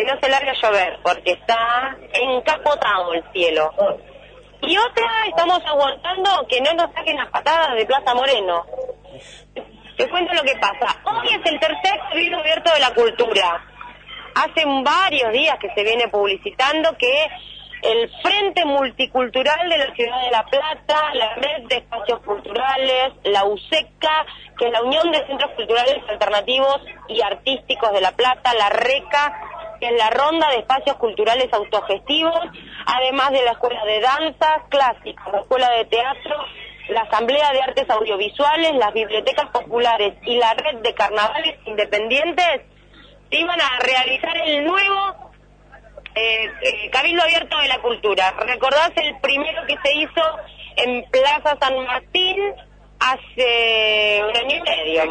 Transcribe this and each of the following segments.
no se largue a llover, porque está encapotado el cielo. Y otra, estamos aguantando que no nos saquen las patadas de Plaza Moreno. Te cuento lo que pasa. Hoy es el tercer Cabildo Abierto de la Cultura. Hace varios días que se viene publicitando que el Frente Multicultural de la Ciudad de La Plata, la Red de Espacios Culturales, la UCECA, que es la Unión de Centros Culturales Alternativos y Artísticos de La Plata, la RECA, que es la Ronda de Espacios Culturales Autogestivos, además de la Escuela de Danzas Clásicas, la Escuela de Teatro, la Asamblea de Artes Audiovisuales, las Bibliotecas Populares y la Red de Carnavales Independientes, iban a realizar el nuevo Cabildo Abierto de la Cultura. ¿Recordás el primero que se hizo en Plaza San Martín hace un año y medio?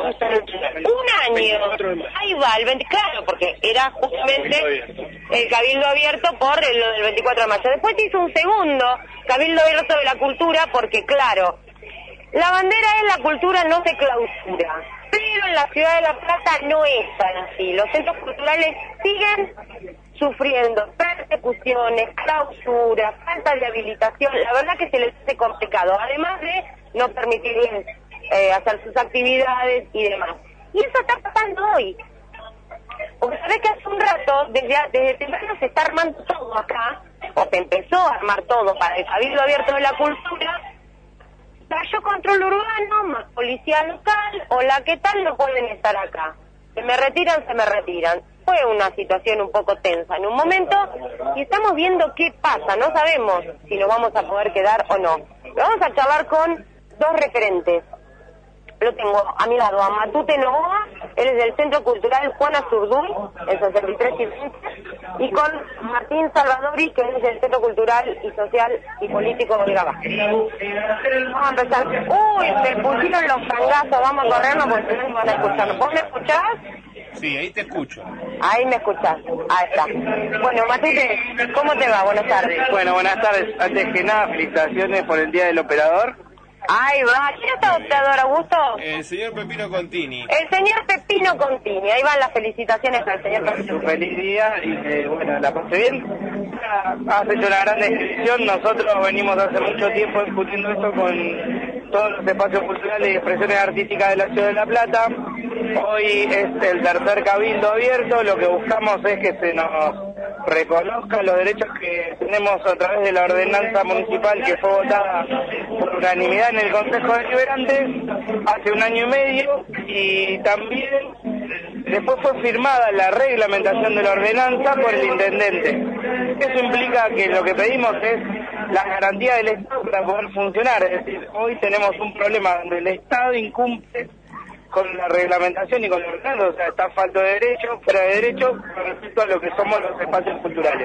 Un año. Ahí va, claro, porque era justamente el Cabildo Abierto por lo del 24 de mayo. Después se hizo un segundo Cabildo Abierto de la Cultura porque, claro, la bandera es la cultura, no se clausura. Pero en la ciudad de La Plata no es tan así. Los centros culturales siguen sufriendo persecuciones, clausuras, falta de habilitación. La verdad que se les hace complicado, además de no permitirles hacer sus actividades y demás. Y eso está pasando hoy. Porque sabés que hace un rato, desde temprano se está armando todo acá, o se empezó a armar todo para el Cabildo Abierto de la Cultura. Cayó control urbano, más policía local, hola, ¿qué tal? No pueden estar acá. Se me retiran. Fue una situación un poco tensa en un momento y estamos viendo qué pasa. No sabemos si nos vamos a poder quedar o no. Vamos a charlar con dos referentes. Lo tengo a mi lado a Matute Novoa, él es del Centro Cultural Juan Azurduy, en 63 y 20, y con Martín Salvadori, que es del Centro Cultural y Social y Político de Vázquez. Vamos a empezar. Uy, se pusieron los tangazos, vamos a corrernos porque no me van a escuchar. ¿Vos me escuchás? Sí, ahí te escucho. Ahí me escuchás, ahí está. Bueno, Matute, ¿cómo te va? Buenas tardes. Bueno, buenas tardes. Antes que nada, felicitaciones por el Día del Operador. Ahí va, ¿quién está operador, Augusto? El señor Pepino Contini. El señor Pepino Contini, ahí van las felicitaciones al señor Pepino. Feliz día y bueno, la pasé bien. Has hecho una gran descripción. Nosotros venimos hace mucho tiempo discutiendo esto con todos los espacios culturales y expresiones artísticas de la Ciudad de La Plata. Hoy es el tercer Cabildo Abierto. Lo que buscamos es que se nos reconozcan los derechos que tenemos a través de la ordenanza municipal que fue votada por unanimidad en el Consejo Deliberante hace un año y medio, y también después fue firmada la reglamentación de la ordenanza por el intendente. Eso implica que lo que pedimos es la garantía del Estado para poder funcionar. Es decir, hoy tenemos un problema donde el Estado incumple con la reglamentación y con la ordenanza, o sea, está falto de derecho, fuera de derecho, con respecto a lo que somos los espacios culturales.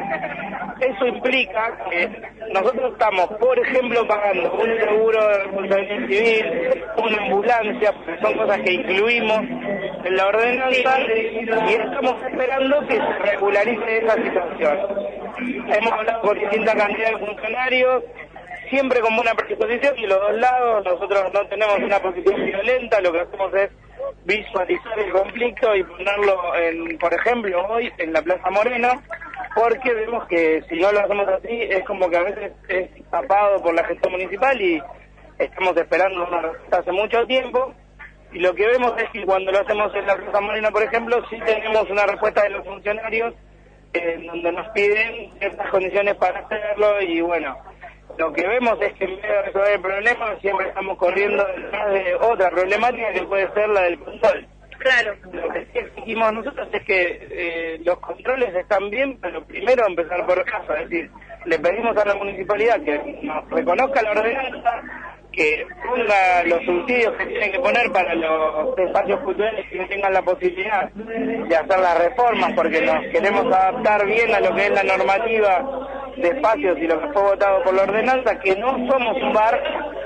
Eso implica que nosotros estamos, por ejemplo, pagando un seguro de responsabilidad civil, una ambulancia, porque son cosas que incluimos en la ordenanza, y estamos esperando que se regularice esa situación. Hemos hablado con distintas cantidades de funcionarios, siempre con buena predisposición, y los dos lados. Nosotros no tenemos una posición violenta, lo que hacemos es visualizar el conflicto y ponerlo, por ejemplo, hoy en la Plaza Moreno, porque vemos que si no lo hacemos así, es como que a veces es tapado por la gestión municipal y estamos esperando una respuesta hace mucho tiempo, y lo que vemos es que cuando lo hacemos en la Plaza Moreno, por ejemplo, sí tenemos una respuesta de los funcionarios donde nos piden ciertas condiciones para hacerlo, y bueno, lo que vemos es que en vez de resolver el problema siempre estamos corriendo detrás de otra problemática que puede ser la del control. Claro. Lo que sí exigimos nosotros es que los controles están bien, pero primero empezar por casa, es decir, le pedimos a la municipalidad que nos reconozca la ordenanza, que ponga los subsidios que tienen que poner para los espacios culturales que tengan la posibilidad de hacer las reformas, porque nos queremos adaptar bien a lo que es la normativa de espacios y lo que fue votado por la ordenanza, que no somos un bar,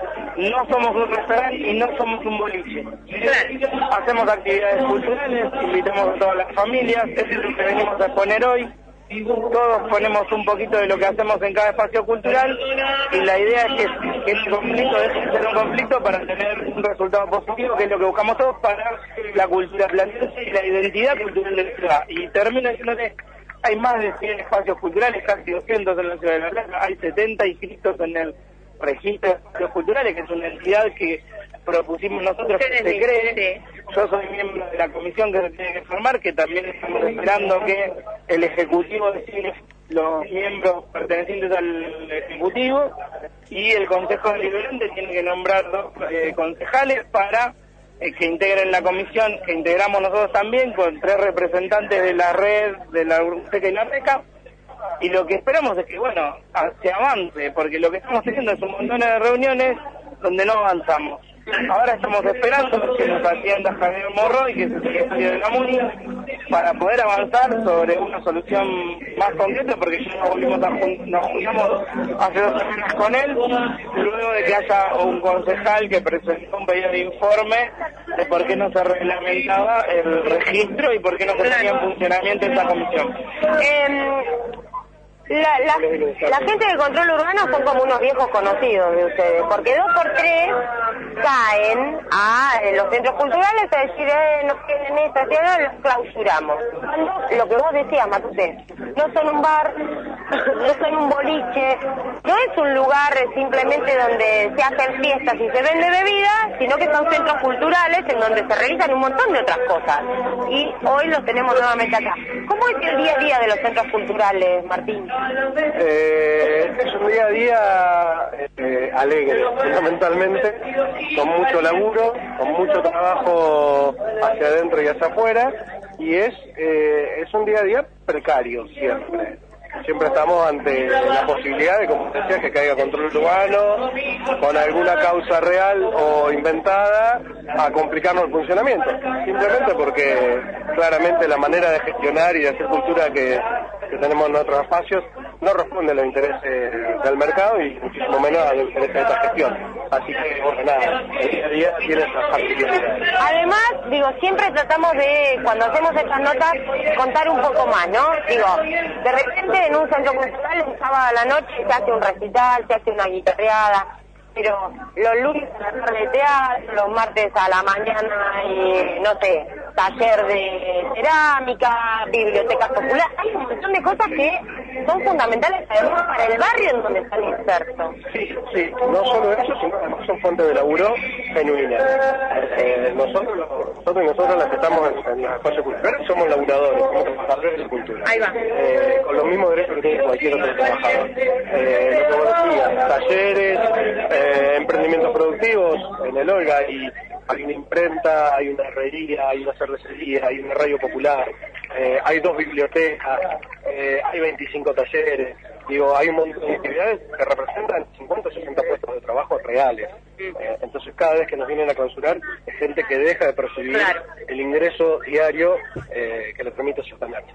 no somos un restaurante y no somos un boliche. Hacemos actividades culturales, invitamos a todas las familias, eso es lo que venimos a exponer hoy. Todos ponemos un poquito de lo que hacemos en cada espacio cultural, y la idea es que este conflicto deje de ser un conflicto para tener un resultado positivo, que es lo que buscamos todos para la cultura platense y la identidad cultural de la ciudad. Y termino diciéndole hay más de 100 espacios culturales, casi 200 en la ciudad de La Plata, hay 70 inscritos en el registro de espacios culturales, que es una entidad que propusimos nosotros que se cree. Yo soy miembro de la comisión que se tiene que formar, que también estamos esperando que el Ejecutivo designe los miembros pertenecientes al Ejecutivo, y el Consejo Deliberante tiene que nombrar 2 concejales para que integren la comisión, que integramos nosotros también, con 3 representantes de la red, de la URSECA y la RECA, y lo que esperamos es que, bueno, se avance, porque lo que estamos teniendo es un montón de reuniones donde no avanzamos. Ahora estamos esperando que nos atienda Javier Morroy, que es el secretario de la MUNI, para poder avanzar sobre una solución más concreta, porque ya nos juntamos hace 2 semanas con él, luego de que haya un concejal que presentó un pedido de informe de por qué no se reglamentaba el registro y por qué no se ponía en funcionamiento esta comisión. La gente de control urbano son como unos viejos conocidos de ustedes, porque 2 por 3 caen a los centros culturales a decir, no tienen esta, los clausuramos. Lo que vos decías, Matute, no son un bar, no son un boliche, no es un lugar simplemente donde se hacen fiestas y se vende bebida, sino que son centros culturales en donde se realizan un montón de otras cosas. Y hoy los tenemos nuevamente acá. ¿Cómo es el día a día de los centros culturales, Martín? Es un día a día alegre, fundamentalmente, con mucho laburo, con mucho trabajo hacia adentro y hacia afuera, y es un día a día precario siempre. Siempre estamos ante la posibilidad de, como te decía, que caiga control urbano, con alguna causa real o inventada, a complicarnos el funcionamiento. Simplemente porque claramente la manera de gestionar y de hacer cultura que tenemos en otros espacios no responde a los intereses del mercado y muchísimo menos a los intereses de esta gestión. Así que, bueno, nada, el día a día tiene esas particularidades. Además, digo, siempre tratamos de, cuando hacemos estas notas, contar un poco más, ¿no? Digo, de repente en un centro cultural, un sábado a la noche se hace un recital, se hace una guitarreada, pero los lunes a la tarde teatro, los martes a la mañana, y no sé, taller de cerámica, biblioteca popular, hay un montón de cosas que son fundamentales además para el barrio en donde están insertos. Sí, no solo eso, sino además son fuentes de laburo genuinas. Nosotros las que estamos en los espacios culturales somos laburadores, somos trabajadores de cultura. Ahí va. Con los mismos derechos que tiene cualquier otro trabajador. Como decía, talleres, emprendimientos productivos en el Olga, hay una imprenta, hay una herrería, hay una cervecería, hay una radio popular, hay 2 bibliotecas, hay 25 talleres. Digo, hay un montón de actividades que representan 50 o 60 puestos de trabajo reales. Entonces, cada vez que nos vienen a clausurar, es gente que deja de percibir el ingreso diario que le permite sostenerse.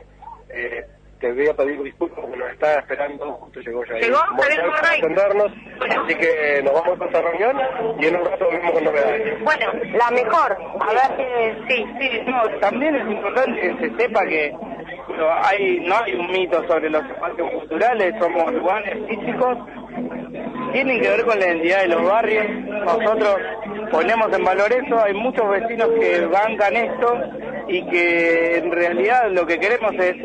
Te voy a pedir disculpas porque nos está esperando, justo llegó ya para atendernos, así que nos vamos a esta reunión y en un rato vemos con novedades. Bueno, la mejor, a ver que también es importante que se sepa que no hay un mito sobre los espacios culturales, somos lugares físicos, tienen que ver con la identidad de los barrios, nosotros ponemos en valor eso, hay muchos vecinos que bancan esto y que en realidad lo que queremos es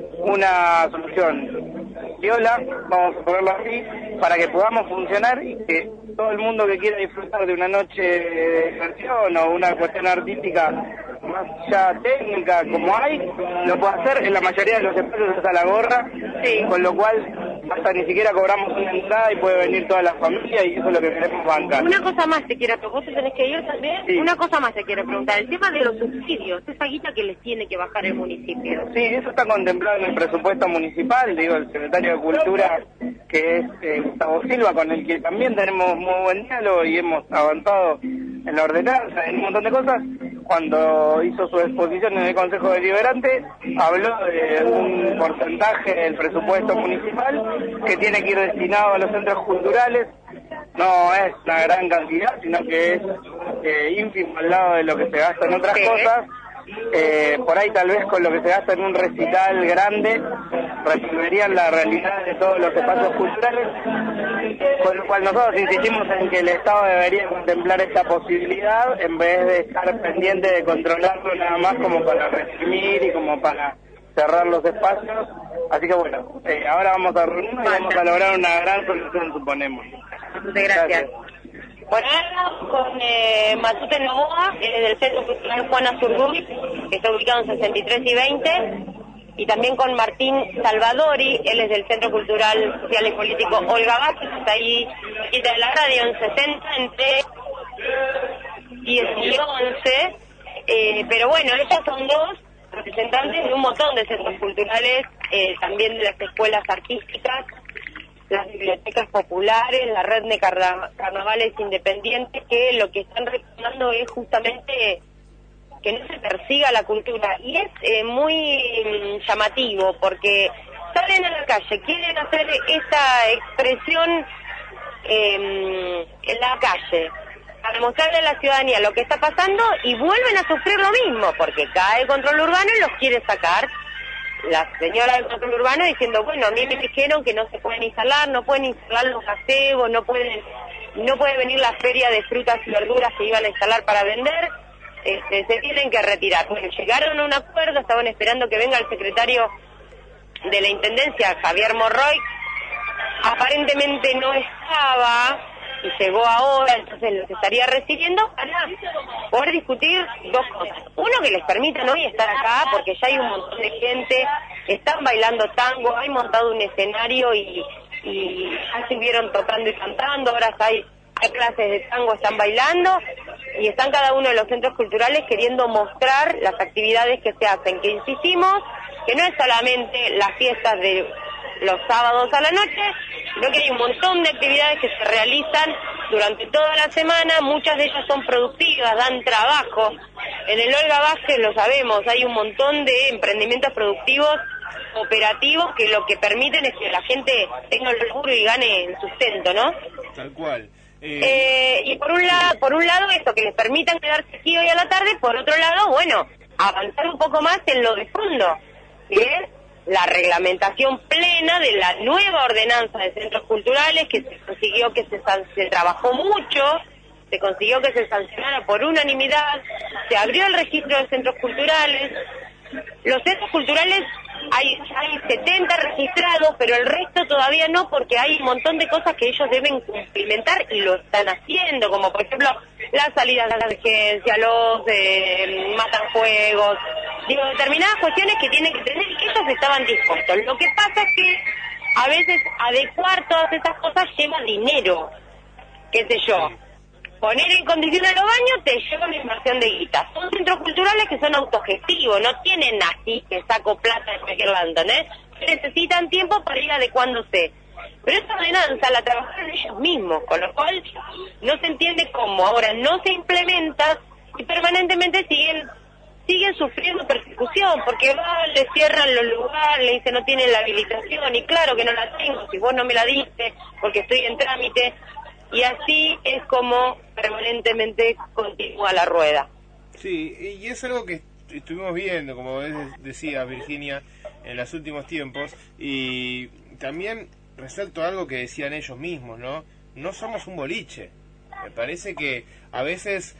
una solución viola, vamos a ponerlo así, para que podamos funcionar y que todo el mundo que quiera disfrutar de una noche de diversión o una cuestión artística más ya técnica como hay, lo puede hacer. En la mayoría de los espacios está la gorra, con lo cual hasta ni siquiera cobramos una entrada y puede venir toda la familia y eso es lo que queremos bancar. Una cosa más te quiero, vos te tenés que ir también, una cosa más te quiero preguntar, el tema de los subsidios, esa guita que les tiene que bajar el municipio. Sí, eso está contemplado en el presupuesto municipal, digo, el secretario de Cultura, que es Gustavo Silva, con el que también tenemos muy buen diálogo y hemos avanzado en la ordenanza, en un montón de cosas. Cuando hizo su exposición en el Consejo Deliberante, habló de un porcentaje del presupuesto municipal que tiene que ir destinado a los centros culturales. No es una gran cantidad, sino que es ínfimo al lado de lo que se gasta en otras cosas. Por ahí tal vez con lo que se gasta en un recital grande resolverían la realidad de todos los espacios culturales, con lo cual nosotros insistimos en que el Estado debería contemplar esta posibilidad en vez de estar pendiente de controlarlo nada más como para reprimir y como para cerrar los espacios. Así que bueno, ahora vamos a reunirnos y vamos a lograr una gran solución, suponemos. Muchas gracias. Bueno, ahora con Matute Novoa, del Centro Cultural Juana Zurduy, que está ubicado en 63 y 20, y también con Martín Salvadori, él es del Centro Cultural Social y Político Olga Vázquez, que está ahí cerquita de la radio, en 60, entre 10 y 11, pero bueno, ellos son dos representantes de un montón de centros culturales, también de las escuelas artísticas, las bibliotecas populares, la red de carnavales independientes, que lo que están reclamando es justamente que no se persiga la cultura. Y es muy llamativo, porque salen a la calle, quieren hacer esta expresión en la calle, para mostrarle a la ciudadanía lo que está pasando, y vuelven a sufrir lo mismo, porque cae el control urbano y los quiere sacar la señora del control urbano diciendo, bueno, a mí me dijeron que no se pueden instalar, no pueden instalar los gazebos, no puede venir la feria de frutas y verduras que iban a instalar para vender, se tienen que retirar. Bueno, llegaron a un acuerdo, estaban esperando que venga el secretario de la Intendencia, Javier Morroy, aparentemente no estaba, y llegó ahora, entonces los estaría recibiendo para poder discutir dos cosas. Uno, que les permitan hoy estar acá, porque ya hay un montón de gente, están bailando tango, hay montado un escenario y ya estuvieron tocando y cantando, ahora hay clases de tango, están bailando, y están cada uno de los centros culturales queriendo mostrar las actividades que se hacen, que insistimos, que no es solamente las fiestas de los sábados a la noche, sino que hay un montón de actividades que se realizan durante toda la semana, muchas de ellas son productivas, dan trabajo. En el Olga Vázquez lo sabemos, hay un montón de emprendimientos productivos, operativos, que lo que permiten es que la gente tenga el laburo y gane el sustento, ¿no? Tal cual. Y por un lado esto, que les permitan quedarse aquí hoy a la tarde, por otro lado, bueno, avanzar un poco más en lo de fondo, que es la reglamentación plena de la nueva ordenanza de centros culturales, que se consiguió que se trabajó mucho, se consiguió que se sancionara por unanimidad, se abrió el registro de centros culturales. Los centros culturales hay 70 registrados, pero el resto todavía no, porque hay un montón de cosas que ellos deben cumplimentar y lo están haciendo, como por ejemplo las salidas de la emergencia, los matafuegos, determinadas cuestiones que tienen que tener y que ellos estaban dispuestos. Lo que pasa es que a veces adecuar todas esas cosas lleva dinero, qué sé yo. Poner en condiciones los baños te lleva una inversión de guita. Son centros culturales que son autogestivos, no tienen así que saco plata de cualquier lado, ¿entendés? Necesitan tiempo para ir adecuándose. Pero esta ordenanza la trabajaron ellos mismos, con lo cual no se entiende cómo ahora no se implementa y permanentemente siguen sufriendo persecución, porque le cierran los lugares, le dicen no tienen la habilitación, y claro que no la tengo, si vos no me la diste, porque estoy en trámite. Y así es como permanentemente continúa la rueda. Sí, y es algo que estuvimos viendo, como decía Virginia, en los últimos tiempos, y también resalto algo que decían ellos mismos, ¿no? No somos un boliche. Me parece que a veces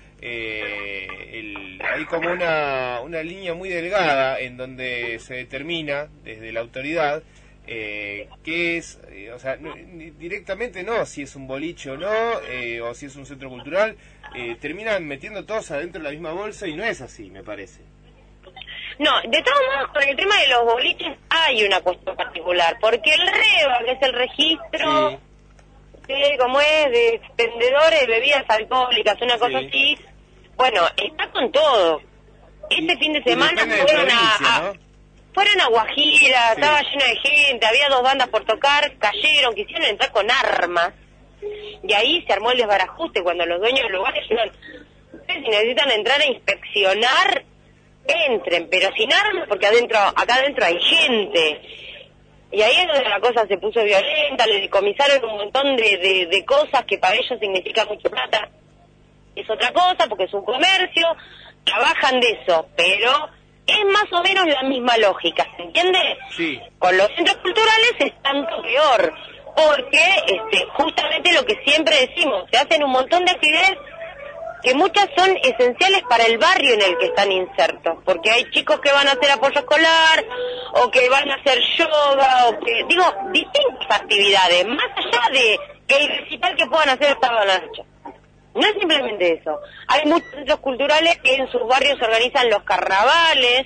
hay como una línea muy delgada en donde se determina desde la autoridad que es, o sea, directamente no si es un boliche o no, o si es un centro cultural, terminan metiendo todos adentro de la misma bolsa y no es así, me parece. No, de todos modos, con el tema de los boliches hay una cuestión particular, porque el REBA, que es el registro, sí, como es de vendedores de bebidas alcohólicas, una cosa así, bueno, está con todo. Este fin de semana fueron a Guajira, estaba lleno de gente, había 2 bandas por tocar, cayeron, quisieron entrar con armas, y ahí se armó el desbarajuste cuando los dueños del lugar dijeron, ustedes si necesitan entrar a inspeccionar, entren, pero sin armas, porque acá adentro hay gente. Y ahí es donde la cosa se puso violenta, le decomisaron un montón de cosas que para ellos significan mucha plata. Es otra cosa, porque es un comercio, trabajan de eso, pero es más o menos la misma lógica, ¿se entiende? Sí. Con los centros culturales es tanto peor, porque justamente lo que siempre decimos, se hacen un montón de actividades que muchas son esenciales para el barrio en el que están insertos, porque hay chicos que van a hacer apoyo escolar, o que van a hacer yoga, o que, digo, distintas actividades, más allá de que el recital que puedan hacer el sábado a la noche. No es simplemente eso. Hay muchos centros culturales que en sus barrios organizan los carnavales,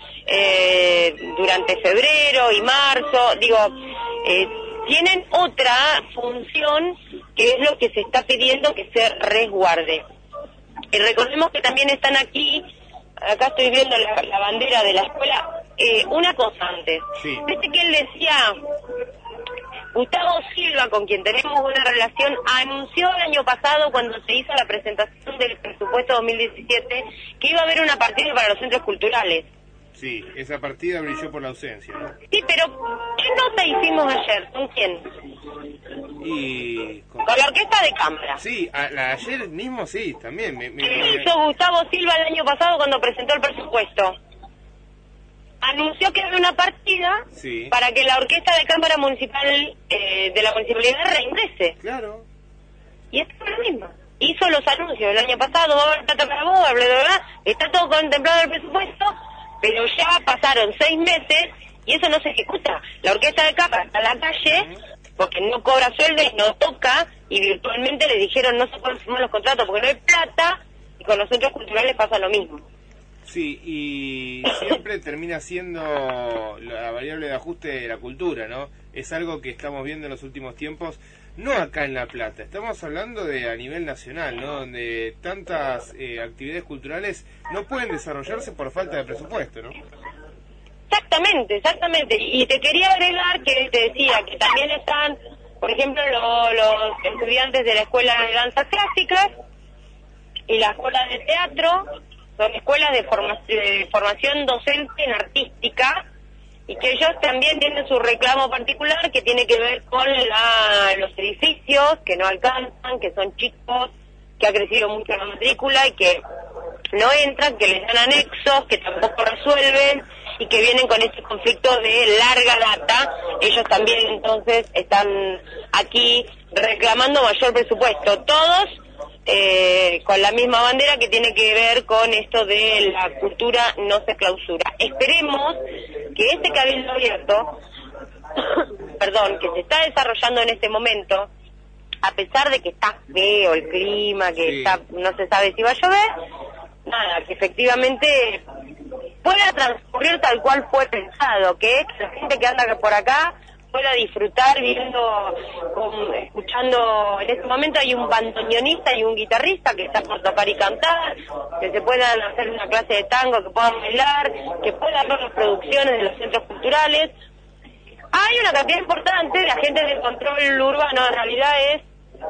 durante febrero y marzo, digo, tienen otra función que es lo que se está pidiendo que se resguarde. Y recordemos que también están aquí, acá estoy viendo la bandera de la escuela, una cosa antes. Sí. Viste que él decía, Gustavo Silva, con quien tenemos una relación, anunció el año pasado, cuando se hizo la presentación del presupuesto 2017, que iba a haber una partida para los centros culturales. Sí, esa partida brilló por la ausencia, ¿no? Sí, pero ¿qué nota hicimos ayer? ¿Con quién? Y... Con la orquesta de cámara. Sí, ayer mismo sí, también. ¿Qué hizo Gustavo Silva el año pasado cuando presentó el presupuesto? Anunció que había una partida para que la orquesta de cámara municipal de la municipalidad reingrese. Claro. Y esto es lo mismo. Hizo los anuncios el año pasado, va a haber plata para vos, bla, bla, bla, está todo contemplado en el presupuesto, pero ya pasaron 6 meses y eso no se ejecuta. La orquesta de cámara está en la calle porque no cobra sueldo y no toca, y virtualmente le dijeron no se pueden firmar los contratos porque no hay plata, y con los centros culturales pasa lo mismo. Sí, y siempre termina siendo la variable de ajuste de la cultura, ¿no? Es algo que estamos viendo en los últimos tiempos, no acá en La Plata, estamos hablando de a nivel nacional, ¿no? Donde tantas actividades culturales no pueden desarrollarse por falta de presupuesto, ¿no? Exactamente. Y te quería agregar que te decía que también están, por ejemplo, los estudiantes de la Escuela de Danzas Clásicas y la Escuela de Teatro. Son escuelas de formación docente en artística, y que ellos también tienen su reclamo particular que tiene que ver con los edificios que no alcanzan, que son chicos, que ha crecido mucho la matrícula y que no entran, que les dan anexos, que tampoco resuelven y que vienen con este conflicto de larga data. Ellos también entonces están aquí reclamando mayor presupuesto, todos con la misma bandera que tiene que ver con esto de la cultura no se clausura. Esperemos que este cabildo abierto, perdón, que se está desarrollando en este momento, a pesar de que está feo el clima, que está, no se sabe si va a llover, nada, que efectivamente pueda transcurrir tal cual fue pensado, que es que la gente que anda por acá pueda disfrutar viendo, escuchando. En este momento hay un bandoneonista y un guitarrista que está por tocar y cantar, que se puedan hacer una clase de tango, que puedan bailar, que puedan ver las producciones de los centros culturales. Hay una cantidad importante de agentes de control urbano, en realidad es,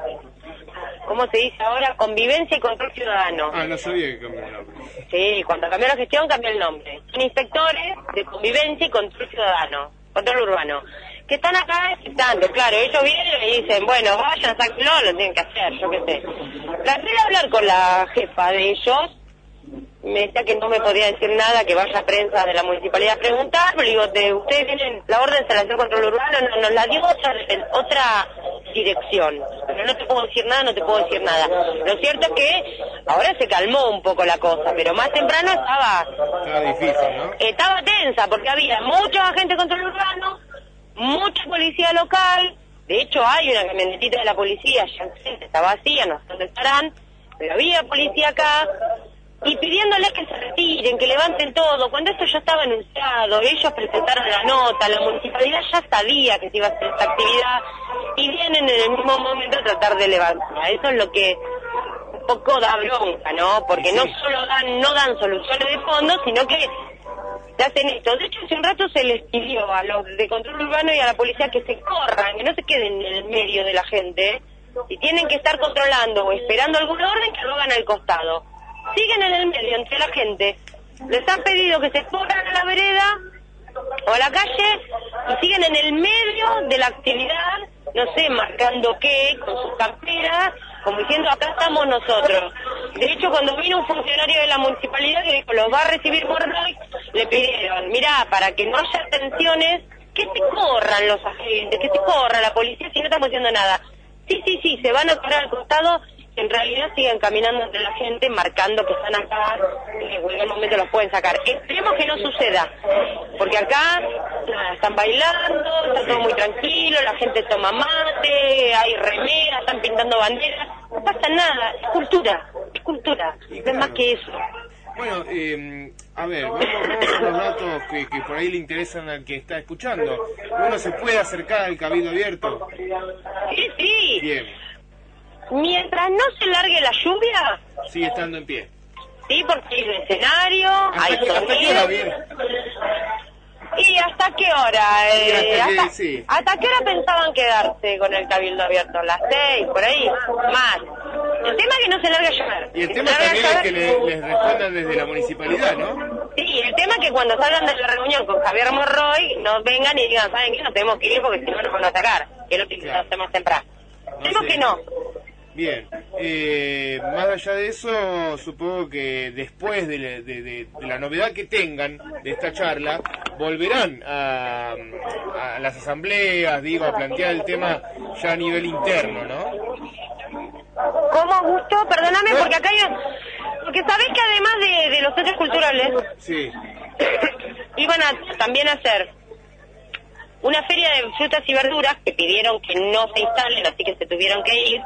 ¿cómo se dice ahora? Convivencia y control ciudadano. Ah, no sabía que cambió el nombre. Sí, cuando cambió la gestión cambió el nombre. Son inspectores de convivencia y control ciudadano, control urbano, que están acá explictando. Claro, ellos vienen y dicen, bueno, vayan, sáquenlo, lo tienen que hacer, yo qué sé. Traté de hablar con la jefa de ellos, me decía que no me podía decir nada, que vaya a prensa de la municipalidad a preguntar, pero digo, ustedes tienen la orden de la control urbano, nos la dio otra dirección, pero no te puedo decir nada, Lo cierto es que ahora se calmó un poco la cosa, pero más temprano estaba difícil, ¿no? Estaba tensa, porque había muchos agentes de control urbano, mucha policía local. De hecho hay una camionetita de la policía, ya está vacía, no sé dónde estarán, pero había policía acá, y pidiéndoles que se retiren, que levanten todo, cuando esto ya estaba anunciado. Ellos presentaron la nota, la municipalidad ya sabía que se iba a hacer esta actividad, y vienen en el mismo momento a tratar de levantarla. Eso es lo que un poco da bronca, ¿no? Porque no solo no dan soluciones de fondo, sino que hacen esto. De hecho, hace un rato se les pidió a los de control urbano y a la policía que se corran, que no se queden en el medio de la gente. Si tienen que estar controlando o esperando algún orden, que lo hagan al costado. Siguen en el medio entre la gente. Les han pedido que se corran a la vereda o a la calle y siguen en el medio de la actividad, no sé, marcando qué, con sus camperas, como diciendo, acá estamos nosotros. De hecho, cuando vino un funcionario de la municipalidad que dijo, los va a recibir Mordoy, le pidieron, mirá, para que no haya tensiones, que se corran los agentes, que se corra la policía si no estamos haciendo nada. Sí, se van a correr al costado en realidad siguen caminando entre la gente marcando que están acá, que en cualquier momento los pueden sacar. Esperemos que no suceda, porque acá nada, están bailando, está todo muy tranquilo, la gente toma mate, hay remeras, están pintando banderas, no pasa nada, es cultura, no es más que eso. Bueno, a ver, vamos a los datos que por ahí le interesan al que está escuchando. ¿Uno se puede acercar al Cabildo Abierto? Sí. Bien. Mientras no se largue la lluvia... Sigue estando en pie. Sí, porque hay un escenario, hay ¿Hasta qué hora bien? ¿Y hasta qué hora? ¿Hasta qué hora pensaban quedarse con el Cabildo Abierto? ¿Las 6, por ahí? Más. El tema es que no se largue a llover. Y el tema también es que les respondan desde la municipalidad, ¿no? Sí, el tema es que cuando salgan de la reunión con Javier Monroy, nos vengan y digan, ¿saben qué? No tenemos que ir porque si no nos van a atacar. Que es lo que hacemos temprano. Tenemos que no. Bien, más allá de eso, supongo que después de la novedad que tengan de esta charla, volverán a las asambleas, a plantear el tema ya a nivel interno, ¿no? ¿Cómo, Augusto? Perdóname, porque acá porque sabés que además de los centros culturales, sí, iban a también a hacer una feria de frutas y verduras que pidieron que no se instalen, así que se tuvieron que ir.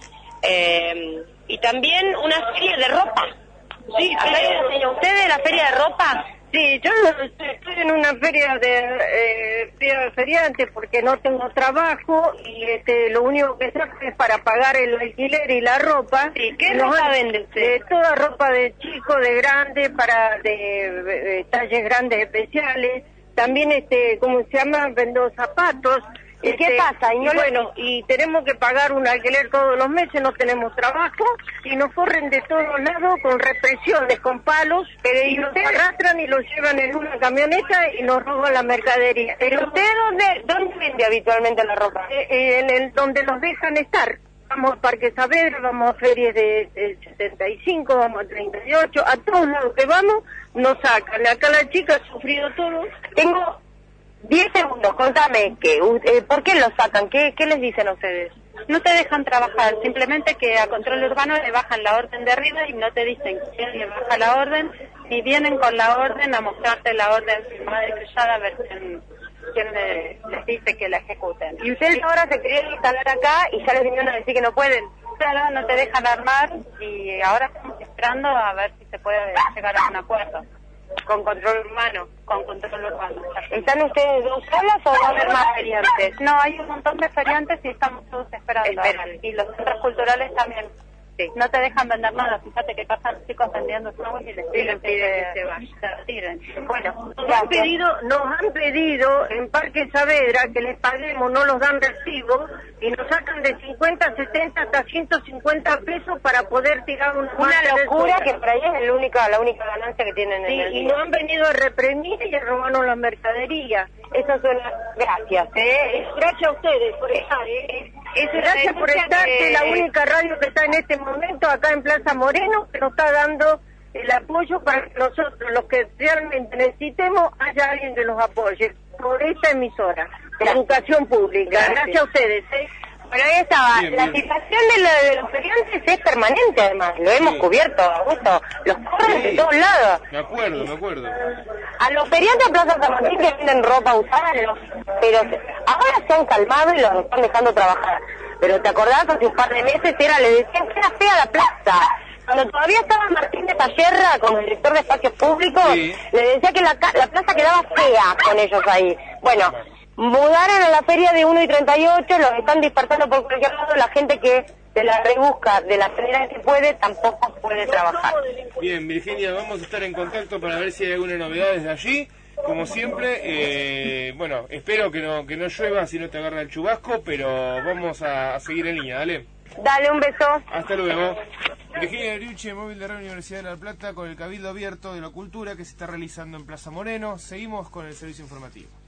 Y también una feria de ropa. Sí, ¿ustedes la feria de ropa? Sí, yo estoy en una feria de feriante porque no tengo trabajo y lo único que saco es para pagar el alquiler y la ropa. Sí, ¿qué ropa vende usted? Toda ropa de chico, de grande, de talles grandes especiales. También, ¿cómo se llama? Vendo zapatos. ¿Y qué pasa? Y tenemos que pagar un alquiler todos los meses, no tenemos trabajo y nos corren de todos lados con represiones, con palos, y nos arrastran y los llevan en una camioneta y nos roban la mercadería. ¿Pero usted dónde vende habitualmente la ropa? Donde nos dejan estar. Vamos a Parque Saavedra, vamos a ferias de 75, vamos a 38, a todos lados que vamos nos sacan. Acá la chica ha sufrido todo. Tengo 10 segundos, contame, ¿por qué lo sacan? ¿Qué les dicen a ustedes? No te dejan trabajar, simplemente que a control urbano le bajan la orden de arriba y no te dicen quién le baja la orden, y vienen con la orden a mostrarte la orden firmada y sellada a ver quién les dice que la ejecuten. ¿Y ustedes ahora se querían instalar acá y ya les vinieron a decir que no pueden? Claro, no te dejan armar y ahora estamos esperando a ver si se puede llegar a un acuerdo. Con control urbano. Con control urbano. ¿Están ustedes dos solas o va a haber más feriantes? No, hay un montón de feriantes y estamos todos esperando. Y los centros culturales también. Sí. No te dejan vender nada. Fíjate que pasan chicos vendiendo snowboard y les piden que se vayan. Bueno, nos han pedido en Parque Saavedra que les paguemos, no los dan recibo y nos sacan de 50, 70 hasta 150 pesos para poder tirar una locura que por ahí es la única ganancia que tienen en el día. Y nos han venido a reprimir y a robarnos la mercadería. Eso suena... Gracias. Gracias a ustedes por estar. Gracias por estar, que es la única radio que está en este momento acá en Plaza Moreno, que nos está dando el apoyo para que nosotros, los que realmente necesitemos, haya alguien que nos apoye por esta emisora. Educación pública. Gracias a ustedes. Bueno, ahí estaba. La situación de los feriantes es permanente, además. Lo hemos cubierto, Augusto. Los corren de todos lados. Me acuerdo. A los feriantes de Plaza San Martín que venden ropa usada, pero ahora se han calmado y los están dejando trabajar. Pero ¿te acordás? Hace un par de meses le decían que era fea la plaza. Cuando todavía estaba Martín de Tallerra como director de espacios públicos, le decía que la plaza quedaba fea con ellos ahí. Bueno, mudaron a la feria de 1 y 38, los están dispersando por cualquier lado, la gente que se la rebusca de la manera que puede, tampoco puede trabajar. Bien, Virginia, vamos a estar en contacto para ver si hay alguna novedad desde allí. Como siempre, bueno, espero que no llueva si no te agarra el chubasco, pero vamos a seguir en línea, dale. Dale, un beso. Hasta luego. Virginia Eriucci, móvil de la Universidad de La Plata, con el Cabildo Abierto de la Cultura que se está realizando en Plaza Moreno. Seguimos con el servicio informativo.